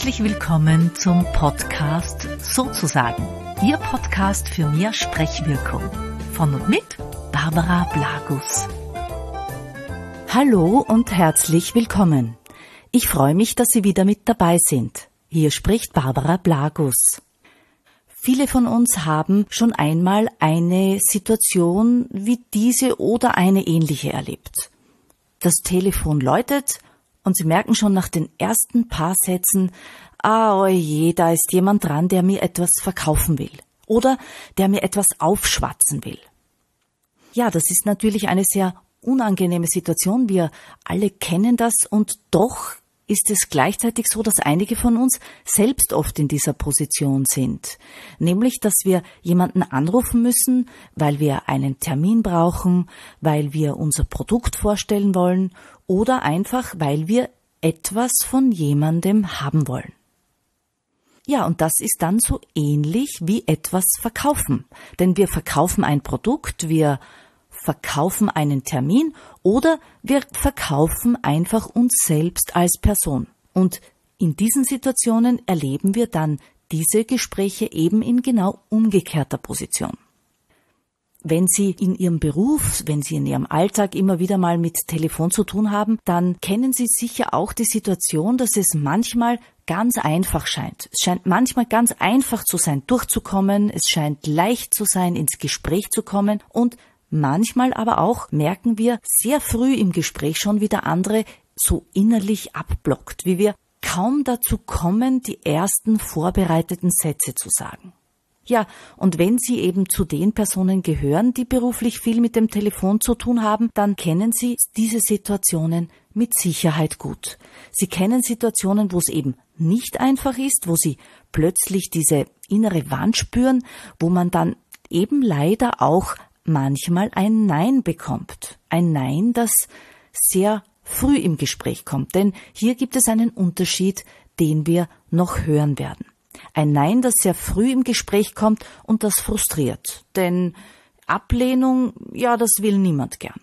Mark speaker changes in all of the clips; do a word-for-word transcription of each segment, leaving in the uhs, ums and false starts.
Speaker 1: Herzlich willkommen zum Podcast Sozusagen. Ihr Podcast für mehr Sprechwirkung. Von und mit Barbara Blagus.
Speaker 2: Hallo und herzlich willkommen. Ich freue mich, dass Sie wieder mit dabei sind. Hier spricht Barbara Blagus. Viele von uns haben schon einmal eine Situation wie diese oder eine ähnliche erlebt. Das Telefon läutet und Sie merken schon nach den ersten paar Sätzen, ah, oje, da ist jemand dran, der mir etwas verkaufen will oder der mir etwas aufschwatzen will. Ja, das ist natürlich eine sehr unangenehme Situation. Wir alle kennen das und doch ist es gleichzeitig so, dass einige von uns selbst oft in dieser Position sind. Nämlich, dass wir jemanden anrufen müssen, weil wir einen Termin brauchen, weil wir unser Produkt vorstellen wollen oder einfach, weil wir etwas von jemandem haben wollen. Ja, und das ist dann so ähnlich wie etwas verkaufen. Denn wir verkaufen ein Produkt, wir verkaufen einen Termin oder wir verkaufen einfach uns selbst als Person. Und in diesen Situationen erleben wir dann diese Gespräche eben in genau umgekehrter Position. Wenn Sie in Ihrem Beruf, wenn Sie in Ihrem Alltag immer wieder mal mit Telefon zu tun haben, dann kennen Sie sicher auch die Situation, dass es manchmal ganz einfach scheint. Es scheint manchmal ganz einfach zu sein, durchzukommen. Es scheint leicht zu sein, ins Gespräch zu kommen. Und manchmal aber auch merken wir sehr früh im Gespräch schon, wie der andere so innerlich abblockt, wie wir kaum dazu kommen, die ersten vorbereiteten Sätze zu sagen. Ja, und wenn Sie eben zu den Personen gehören, die beruflich viel mit dem Telefon zu tun haben, dann kennen Sie diese Situationen mit Sicherheit gut. Sie kennen Situationen, wo es eben nicht einfach ist, wo Sie plötzlich diese innere Wand spüren, wo man dann eben leider auch manchmal ein Nein bekommt. Ein Nein, das sehr früh im Gespräch kommt, denn hier gibt es einen Unterschied, den wir noch hören werden. Ein Nein, das sehr früh im Gespräch kommt und das frustriert, denn Ablehnung, ja, das will niemand gern.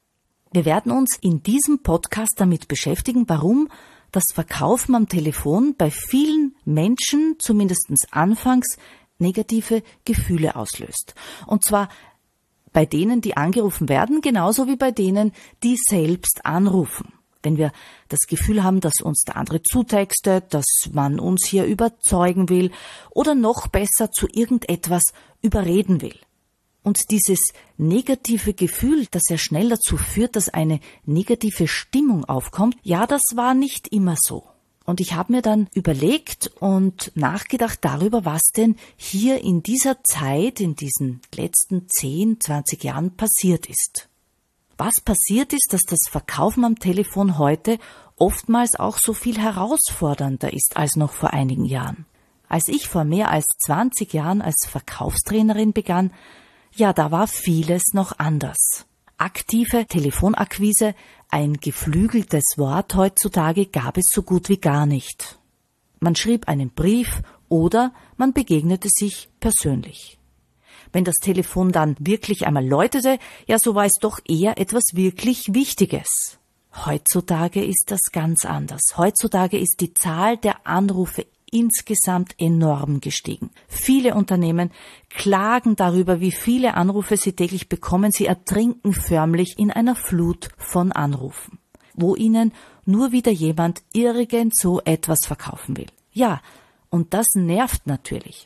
Speaker 2: Wir werden uns in diesem Podcast damit beschäftigen, warum das Verkaufen am Telefon bei vielen Menschen, zumindest anfangs, negative Gefühle auslöst. Und zwar bei denen, die angerufen werden, genauso wie bei denen, die selbst anrufen. Wenn wir das Gefühl haben, dass uns der andere zutextet, dass man uns hier überzeugen will oder noch besser zu irgendetwas überreden will. Und dieses negative Gefühl, das sehr schnell dazu führt, dass eine negative Stimmung aufkommt, ja, das war nicht immer so. Und ich habe mir dann überlegt und nachgedacht darüber, was denn hier in dieser Zeit, in diesen letzten zehn, zwanzig Jahren passiert ist. Was passiert ist, dass das Verkaufen am Telefon heute oftmals auch so viel herausfordernder ist als noch vor einigen Jahren. Als ich vor mehr als zwanzig Jahren als Verkaufstrainerin begann, ja, da war vieles noch anders. Aktive Telefonakquise, ein geflügeltes Wort heutzutage, gab es so gut wie gar nicht. Man schrieb einen Brief oder man begegnete sich persönlich. Wenn das Telefon dann wirklich einmal läutete, ja, so war es doch eher etwas wirklich Wichtiges. Heutzutage ist das ganz anders. Heutzutage ist die Zahl der Anrufe insgesamt enorm gestiegen. Viele Unternehmen klagen darüber, wie viele Anrufe sie täglich bekommen. Sie ertrinken förmlich in einer Flut von Anrufen, wo ihnen nur wieder jemand irgend so etwas verkaufen will. Ja, und das nervt natürlich.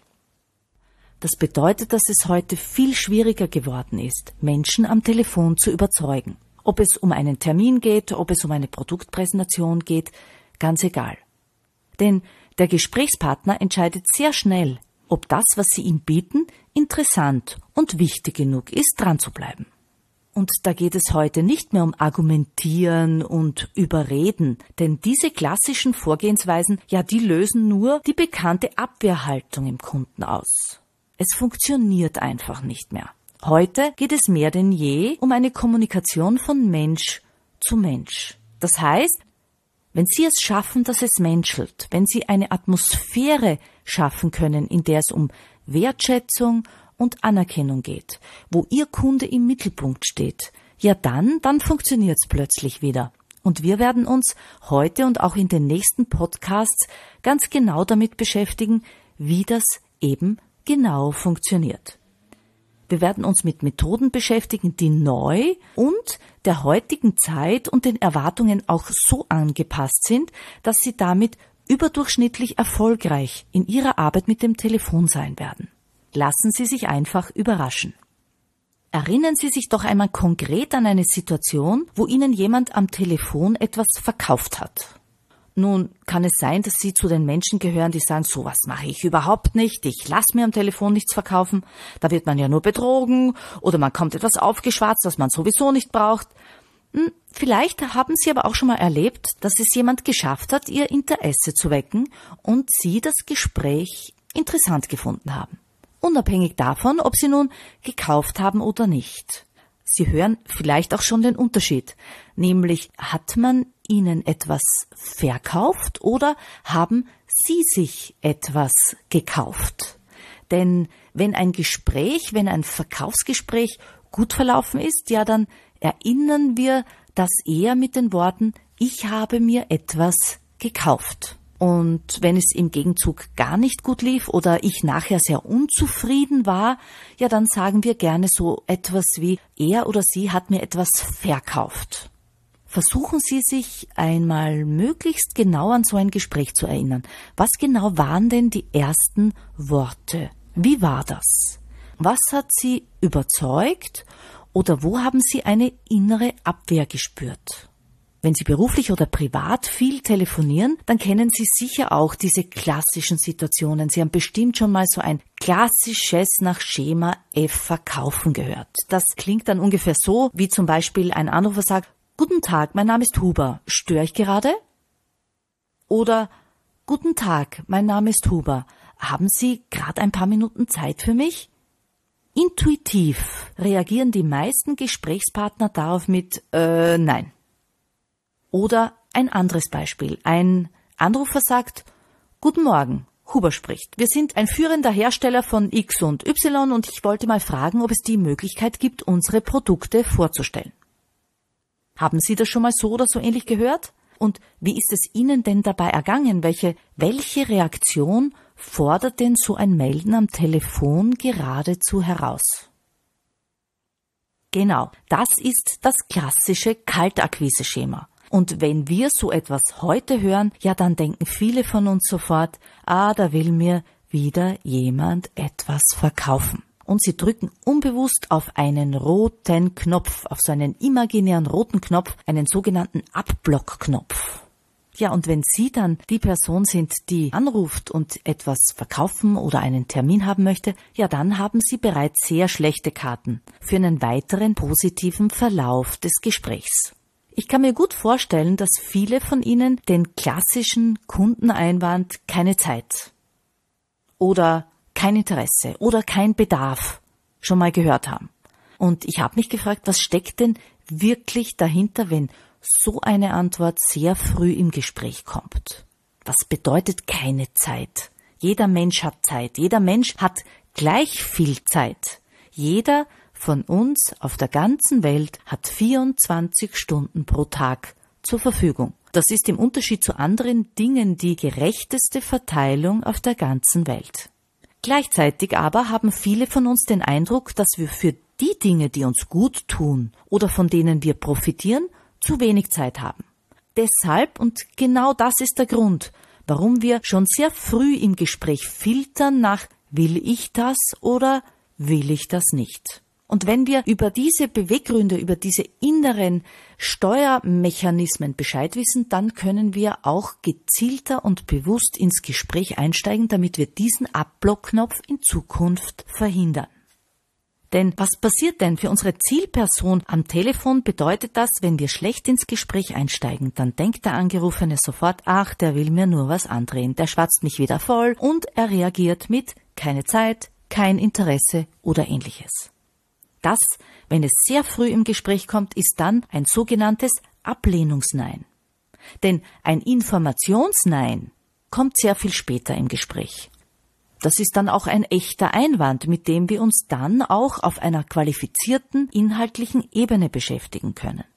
Speaker 2: Das bedeutet, dass es heute viel schwieriger geworden ist, Menschen am Telefon zu überzeugen. Ob es um einen Termin geht, ob es um eine Produktpräsentation geht, ganz egal. Denn der Gesprächspartner entscheidet sehr schnell, ob das, was Sie ihm bieten, interessant und wichtig genug ist, dran zu bleiben. Und da geht es heute nicht mehr um Argumentieren und Überreden, denn diese klassischen Vorgehensweisen, ja, die lösen nur die bekannte Abwehrhaltung im Kunden aus. Es funktioniert einfach nicht mehr. Heute geht es mehr denn je um eine Kommunikation von Mensch zu Mensch. Das heißt, wenn Sie es schaffen, dass es menschelt, wenn Sie eine Atmosphäre schaffen können, in der es um Wertschätzung und Anerkennung geht, wo Ihr Kunde im Mittelpunkt steht, ja dann, dann funktioniert's plötzlich wieder. Und wir werden uns heute und auch in den nächsten Podcasts ganz genau damit beschäftigen, wie das eben genau funktioniert. Wir werden uns mit Methoden beschäftigen, die neu und der heutigen Zeit und den Erwartungen auch so angepasst sind, dass Sie damit überdurchschnittlich erfolgreich in Ihrer Arbeit mit dem Telefon sein werden. Lassen Sie sich einfach überraschen. Erinnern Sie sich doch einmal konkret an eine Situation, wo Ihnen jemand am Telefon etwas verkauft hat. Nun kann es sein, dass Sie zu den Menschen gehören, die sagen, sowas mache ich überhaupt nicht, ich lasse mir am Telefon nichts verkaufen, da wird man ja nur betrogen oder man kommt etwas aufgeschwatzt, was man sowieso nicht braucht. Vielleicht haben Sie aber auch schon mal erlebt, dass es jemand geschafft hat, Ihr Interesse zu wecken und Sie das Gespräch interessant gefunden haben. Unabhängig davon, ob Sie nun gekauft haben oder nicht. Sie hören vielleicht auch schon den Unterschied, nämlich hat man Ihnen etwas verkauft oder haben Sie sich etwas gekauft? Denn wenn ein Gespräch, wenn ein Verkaufsgespräch gut verlaufen ist, ja, dann erinnern wir das eher mit den Worten, ich habe mir etwas gekauft. Und wenn es im Gegenzug gar nicht gut lief oder ich nachher sehr unzufrieden war, ja, dann sagen wir gerne so etwas wie, er oder sie hat mir etwas verkauft. Versuchen Sie sich einmal möglichst genau an so ein Gespräch zu erinnern. Was genau waren denn die ersten Worte? Wie war das? Was hat Sie überzeugt oder wo haben Sie eine innere Abwehr gespürt? Wenn Sie beruflich oder privat viel telefonieren, dann kennen Sie sicher auch diese klassischen Situationen. Sie haben bestimmt schon mal so ein klassisches nach Schema F Verkaufen gehört. Das klingt dann ungefähr so, wie zum Beispiel ein Anrufer sagt, Guten Tag, mein Name ist Huber, störe ich gerade? Oder Guten Tag, mein Name ist Huber, haben Sie gerade ein paar Minuten Zeit für mich? Intuitiv reagieren die meisten Gesprächspartner darauf mit äh, Nein. Oder ein anderes Beispiel. Ein Anrufer sagt, Guten Morgen, Huber spricht. Wir sind ein führender Hersteller von X und Y und ich wollte mal fragen, ob es die Möglichkeit gibt, unsere Produkte vorzustellen. Haben Sie das schon mal so oder so ähnlich gehört? Und wie ist es Ihnen denn dabei ergangen? Welche, welche Reaktion fordert denn so ein Melden am Telefon geradezu heraus? Genau, das ist das klassische Kaltakquise-Schema. Und wenn wir so etwas heute hören, ja, dann denken viele von uns sofort, ah, da will mir wieder jemand etwas verkaufen. Und sie drücken unbewusst auf einen roten Knopf, auf so einen imaginären roten Knopf, einen sogenannten Abblock-Knopf. Ja, und wenn Sie dann die Person sind, die anruft und etwas verkaufen oder einen Termin haben möchte, ja, dann haben Sie bereits sehr schlechte Karten für einen weiteren positiven Verlauf des Gesprächs. Ich kann mir gut vorstellen, dass viele von Ihnen den klassischen Kundeneinwand keine Zeit oder kein Interesse oder kein Bedarf schon mal gehört haben. Und ich habe mich gefragt, was steckt denn wirklich dahinter, wenn so eine Antwort sehr früh im Gespräch kommt? Was bedeutet keine Zeit? Jeder Mensch hat Zeit. Jeder Mensch hat gleich viel Zeit. Jeder von uns auf der ganzen Welt hat vierundzwanzig Stunden pro Tag zur Verfügung. Das ist im Unterschied zu anderen Dingen die gerechteste Verteilung auf der ganzen Welt. Gleichzeitig aber haben viele von uns den Eindruck, dass wir für die Dinge, die uns gut tun oder von denen wir profitieren, zu wenig Zeit haben. Deshalb, und genau das ist der Grund, warum wir schon sehr früh im Gespräch filtern nach will ich das oder will ich das nicht. Und wenn wir über diese Beweggründe, über diese inneren Steuermechanismen Bescheid wissen, dann können wir auch gezielter und bewusst ins Gespräch einsteigen, damit wir diesen Abblockknopf in Zukunft verhindern. Denn was passiert denn für unsere Zielperson am Telefon? Bedeutet das, wenn wir schlecht ins Gespräch einsteigen, dann denkt der Angerufene sofort, ach, der will mir nur was andrehen, der schwatzt mich wieder voll und er reagiert mit keine Zeit, kein Interesse oder ähnliches. Das, wenn es sehr früh im Gespräch kommt, ist dann ein sogenanntes Ablehnungsnein. Denn ein Informationsnein kommt sehr viel später im Gespräch. Das ist dann auch ein echter Einwand, mit dem wir uns dann auch auf einer qualifizierten inhaltlichen Ebene beschäftigen können.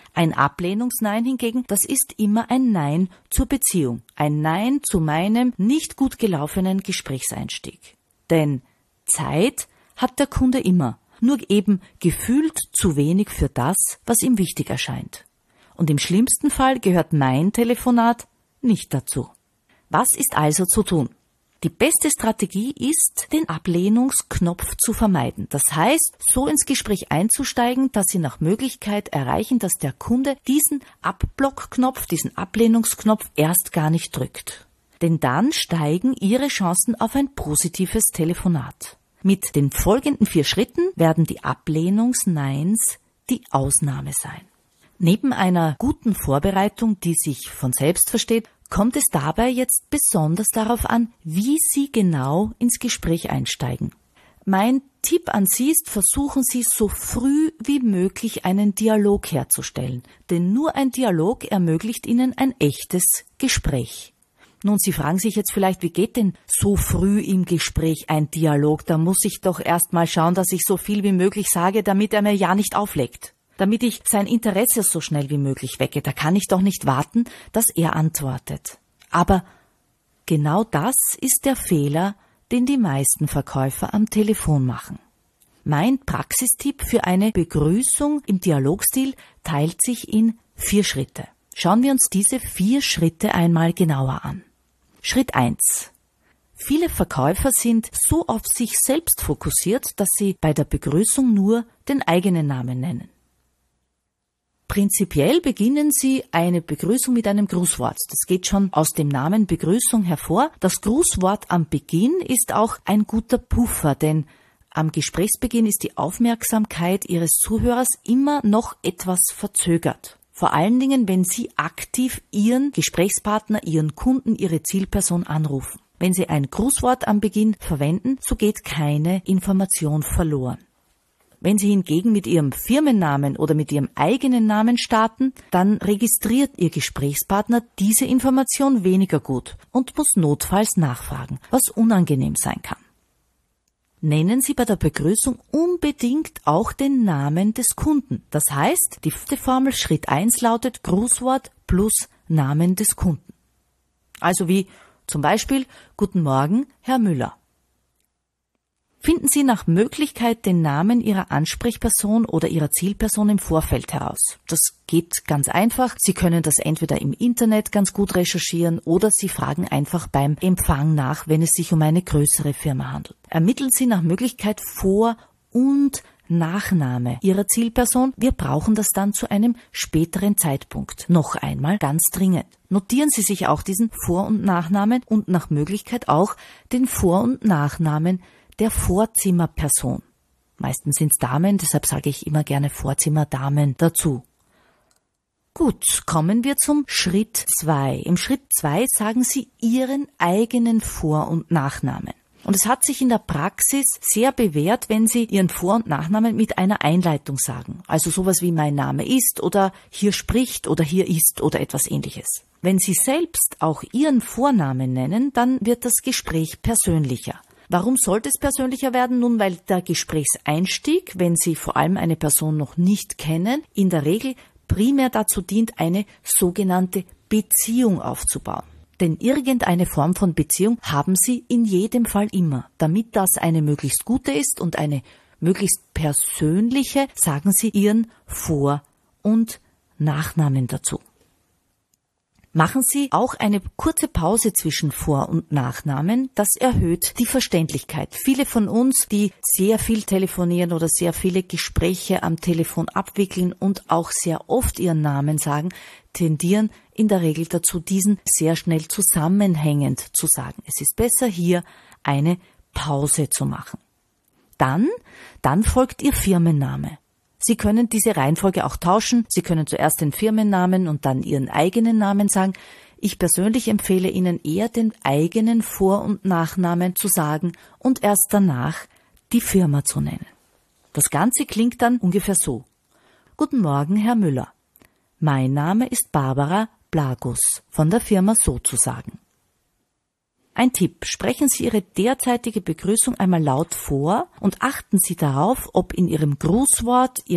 Speaker 2: Ein Ablehnungsnein hingegen, das ist immer ein Nein zur Beziehung, ein Nein zu meinem nicht gut gelaufenen Gesprächseinstieg. Denn Zeit hat der Kunde immer, nur eben gefühlt zu wenig für das, was ihm wichtig erscheint. Und im schlimmsten Fall gehört mein Telefonat nicht dazu. Was ist also zu tun? Die beste Strategie ist, den Ablehnungsknopf zu vermeiden. Das heißt, so ins Gespräch einzusteigen, dass Sie nach Möglichkeit erreichen, dass der Kunde diesen Abblockknopf, diesen Ablehnungsknopf erst gar nicht drückt. Denn dann steigen Ihre Chancen auf ein positives Telefonat. Mit den folgenden vier Schritten werden die Ablehnungsneins die Ausnahme sein. Neben einer guten Vorbereitung, die sich von selbst versteht, kommt es dabei jetzt besonders darauf an, wie Sie genau ins Gespräch einsteigen. Mein Tipp an Sie ist, versuchen Sie so früh wie möglich einen Dialog herzustellen, denn nur ein Dialog ermöglicht Ihnen ein echtes Gespräch. Nun, Sie fragen sich jetzt vielleicht, wie geht denn so früh im Gespräch ein Dialog? Da muss ich doch erst mal schauen, dass ich so viel wie möglich sage, damit er mir ja nicht auflegt. Damit ich sein Interesse so schnell wie möglich wecke. Da kann ich doch nicht warten, dass er antwortet. Aber genau das ist der Fehler, den die meisten Verkäufer am Telefon machen. Mein Praxistipp für eine Begrüßung im Dialogstil teilt sich in vier Schritte. Schauen wir uns diese vier Schritte einmal genauer an. Schritt eins. Viele Verkäufer sind so auf sich selbst fokussiert, dass sie bei der Begrüßung nur den eigenen Namen nennen. Prinzipiell beginnen Sie eine Begrüßung mit einem Grußwort. Das geht schon aus dem Namen Begrüßung hervor. Das Grußwort am Beginn ist auch ein guter Puffer, denn am Gesprächsbeginn ist die Aufmerksamkeit Ihres Zuhörers immer noch etwas verzögert. Vor allen Dingen, wenn Sie aktiv Ihren Gesprächspartner, Ihren Kunden, Ihre Zielperson anrufen. Wenn Sie ein Grußwort am Beginn verwenden, so geht keine Information verloren. Wenn Sie hingegen mit Ihrem Firmennamen oder mit Ihrem eigenen Namen starten, dann registriert Ihr Gesprächspartner diese Information weniger gut und muss notfalls nachfragen, was unangenehm sein kann. Nennen Sie bei der Begrüßung unbedingt auch den Namen des Kunden. Das heißt, die Formel Schritt eins lautet Grußwort plus Namen des Kunden. Also wie zum Beispiel Guten Morgen, Herr Müller. Finden Sie nach Möglichkeit den Namen Ihrer Ansprechperson oder Ihrer Zielperson im Vorfeld heraus. Das geht ganz einfach. Sie können das entweder im Internet ganz gut recherchieren oder Sie fragen einfach beim Empfang nach, wenn es sich um eine größere Firma handelt. Ermitteln Sie nach Möglichkeit Vor- und Nachname Ihrer Zielperson. Wir brauchen das dann zu einem späteren Zeitpunkt. Noch einmal ganz dringend. Notieren Sie sich auch diesen Vor- und Nachnamen und nach Möglichkeit auch den Vor- und Nachnamen der Vorzimmerperson. Meistens sind es Damen, deshalb sage ich immer gerne Vorzimmerdamen dazu. Gut, kommen wir zum Schritt zwei. Im Schritt zwei sagen Sie Ihren eigenen Vor- und Nachnamen. Und es hat sich in der Praxis sehr bewährt, wenn Sie Ihren Vor- und Nachnamen mit einer Einleitung sagen. Also sowas wie mein Name ist oder hier spricht oder hier ist oder etwas Ähnliches. Wenn Sie selbst auch Ihren Vornamen nennen, dann wird das Gespräch persönlicher. Warum sollte es persönlicher werden? Nun, weil der Gesprächseinstieg, wenn Sie vor allem eine Person noch nicht kennen, in der Regel primär dazu dient, eine sogenannte Beziehung aufzubauen. Denn irgendeine Form von Beziehung haben Sie in jedem Fall immer. Damit das eine möglichst gute ist und eine möglichst persönliche, sagen Sie Ihren Vor- und Nachnamen dazu. Machen Sie auch eine kurze Pause zwischen Vor- und Nachnamen. Das erhöht die Verständlichkeit. Viele von uns, die sehr viel telefonieren oder sehr viele Gespräche am Telefon abwickeln und auch sehr oft ihren Namen sagen, tendieren in der Regel dazu, diesen sehr schnell zusammenhängend zu sagen. Es ist besser, hier eine Pause zu machen. Dann, dann folgt Ihr Firmenname. Sie können diese Reihenfolge auch tauschen. Sie können zuerst den Firmennamen und dann Ihren eigenen Namen sagen. Ich persönlich empfehle Ihnen eher, den eigenen Vor- und Nachnamen zu sagen und erst danach die Firma zu nennen. Das Ganze klingt dann ungefähr so. Guten Morgen, Herr Müller. Mein Name ist Barbara Blagus von der Firma Sozusagen. Ein Tipp, sprechen Sie Ihre derzeitige Begrüßung einmal laut vor und achten Sie darauf, ob in Ihrem Grußwort, Ihrem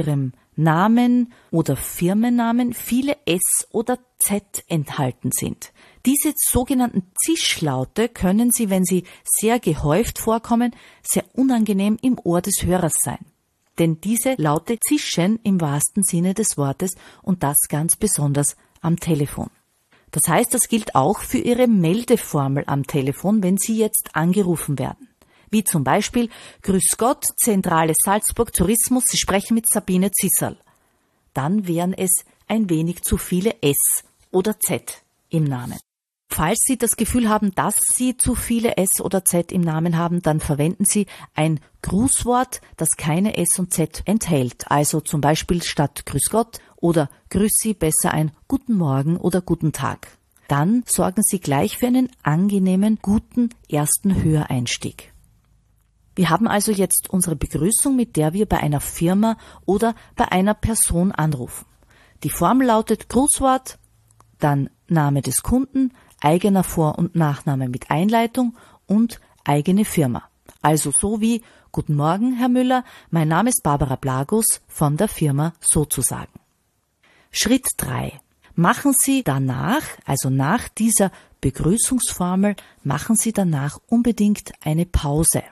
Speaker 2: Namen oder Firmennamen viele S oder Z enthalten sind. Diese sogenannten Zischlaute können Sie, wenn sie sehr gehäuft vorkommen, sehr unangenehm im Ohr des Hörers sein. Denn diese Laute zischen im wahrsten Sinne des Wortes und das ganz besonders am Telefon. Das heißt, das gilt auch für Ihre Meldeformel am Telefon, wenn Sie jetzt angerufen werden. Wie zum Beispiel: Grüß Gott, Zentrale Salzburg Tourismus, Sie sprechen mit Sabine Zisserl. Dann wären es ein wenig zu viele S oder Z im Namen. Falls Sie das Gefühl haben, dass Sie zu viele S oder Z im Namen haben, dann verwenden Sie ein Grußwort, das keine S und Z enthält. Also zum Beispiel statt Grüß Gott oder Grüß Sie besser ein Guten Morgen oder Guten Tag. Dann sorgen Sie gleich für einen angenehmen, guten ersten Höreinstieg. Wir haben also jetzt unsere Begrüßung, mit der wir bei einer Firma oder bei einer Person anrufen. Die Formel lautet Grußwort, dann Name des Kunden, eigener Vor- und Nachname mit Einleitung und eigene Firma. Also so wie: Guten Morgen, Herr Müller, mein Name ist Barbara Blagus von der Firma Sozusagen. Schritt drei. Machen Sie danach, also nach dieser Begrüßungsformel, machen Sie danach unbedingt eine Pause.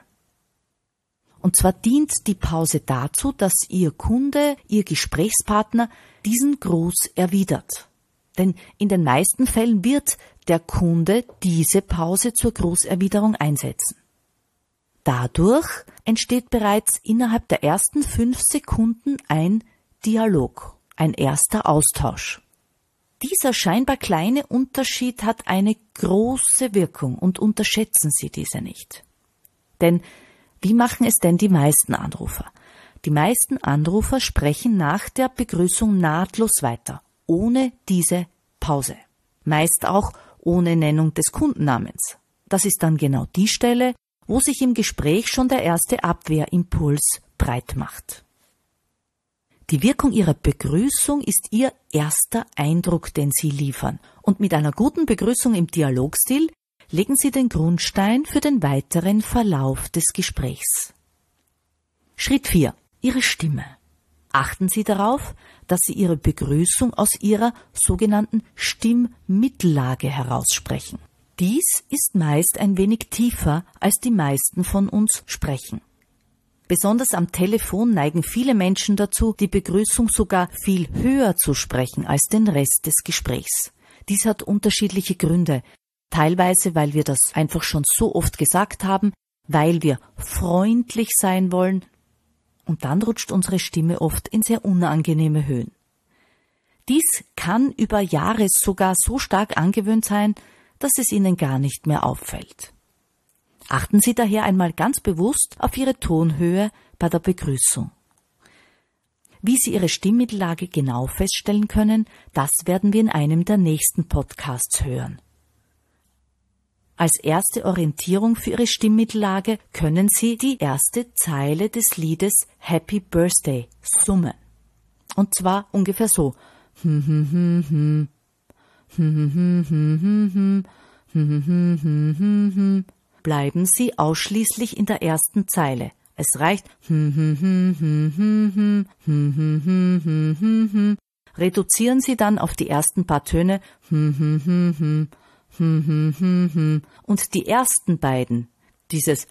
Speaker 2: Und zwar dient die Pause dazu, dass Ihr Kunde, Ihr Gesprächspartner diesen Gruß erwidert. Denn in den meisten Fällen wird der Kunde diese Pause zur Grußerwiderung einsetzen. Dadurch entsteht bereits innerhalb der ersten fünf Sekunden ein Dialog, ein erster Austausch. Dieser scheinbar kleine Unterschied hat eine große Wirkung und unterschätzen Sie diese nicht. Denn wie machen es denn die meisten Anrufer? Die meisten Anrufer sprechen nach der Begrüßung nahtlos weiter, ohne diese Pause. Meist auch ohne Nennung des Kundennamens. Das ist dann genau die Stelle, wo sich im Gespräch schon der erste Abwehrimpuls breit macht. Die Wirkung Ihrer Begrüßung ist Ihr erster Eindruck, den Sie liefern. Und mit einer guten Begrüßung im Dialogstil legen Sie den Grundstein für den weiteren Verlauf des Gesprächs. Schritt vier. Ihre Stimme. Achten Sie darauf, dass Sie Ihre Begrüßung aus Ihrer sogenannten Stimmmittellage heraussprechen. Dies ist meist ein wenig tiefer, als die meisten von uns sprechen. Besonders am Telefon neigen viele Menschen dazu, die Begrüßung sogar viel höher zu sprechen als den Rest des Gesprächs. Dies hat unterschiedliche Gründe. Teilweise, weil wir das einfach schon so oft gesagt haben, weil wir freundlich sein wollen, und dann rutscht unsere Stimme oft in sehr unangenehme Höhen. Dies kann über Jahre sogar so stark angewöhnt sein, dass es Ihnen gar nicht mehr auffällt. Achten Sie daher einmal ganz bewusst auf Ihre Tonhöhe bei der Begrüßung. Wie Sie Ihre Stimmmittellage genau feststellen können, das werden wir in einem der nächsten Podcasts hören. Als erste Orientierung für Ihre Stimmmittellage können Sie die erste Zeile des Liedes Happy Birthday summen. Und zwar ungefähr so. Bleiben Sie ausschließlich in der ersten Zeile. Es reicht. Reduzieren Sie dann auf die ersten paar Töne. Und die ersten beiden, dieses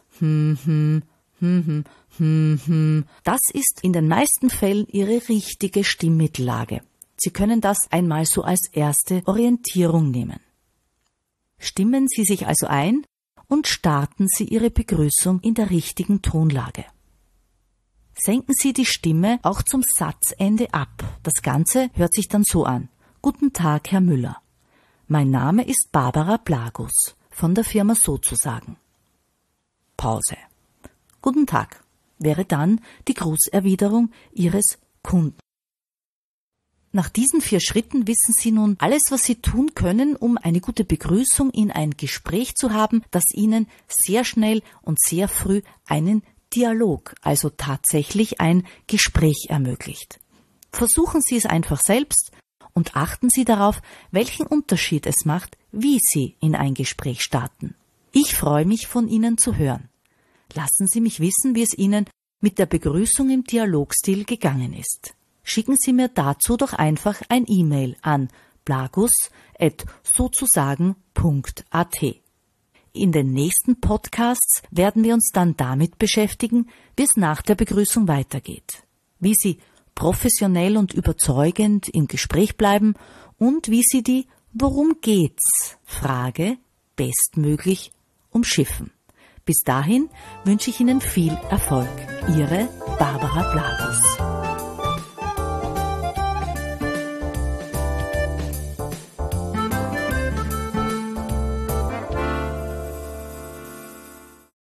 Speaker 2: das ist in den meisten Fällen Ihre richtige Stimmmittellage. Sie können das einmal so als erste Orientierung nehmen. Stimmen Sie sich also ein und starten Sie Ihre Begrüßung in der richtigen Tonlage. Senken Sie die Stimme auch zum Satzende ab. Das Ganze hört sich dann so an. Guten Tag, Herr Müller. Mein Name ist Barbara Blagus von der Firma Sozusagen. Pause. Guten Tag wäre dann die Grußerwiderung Ihres Kunden. Nach diesen vier Schritten wissen Sie nun alles, was Sie tun können, um eine gute Begrüßung in ein Gespräch zu haben, das Ihnen sehr schnell und sehr früh einen Dialog, also tatsächlich ein Gespräch ermöglicht. Versuchen Sie es einfach selbst und achten Sie darauf, welchen Unterschied es macht, wie Sie in ein Gespräch starten. Ich freue mich, von Ihnen zu hören. Lassen Sie mich wissen, wie es Ihnen mit der Begrüßung im Dialogstil gegangen ist. schicken Sie mir dazu doch einfach ein E-Mail an blagus at sozusagen punkt a t. In den nächsten Podcasts werden wir uns dann damit beschäftigen, wie es nach der Begrüßung weitergeht, wie Sie professionell und überzeugend im Gespräch bleiben und wie Sie die Worum geht's? Frage bestmöglich umschiffen. Bis dahin wünsche ich Ihnen viel Erfolg. Ihre Barbara Blagus.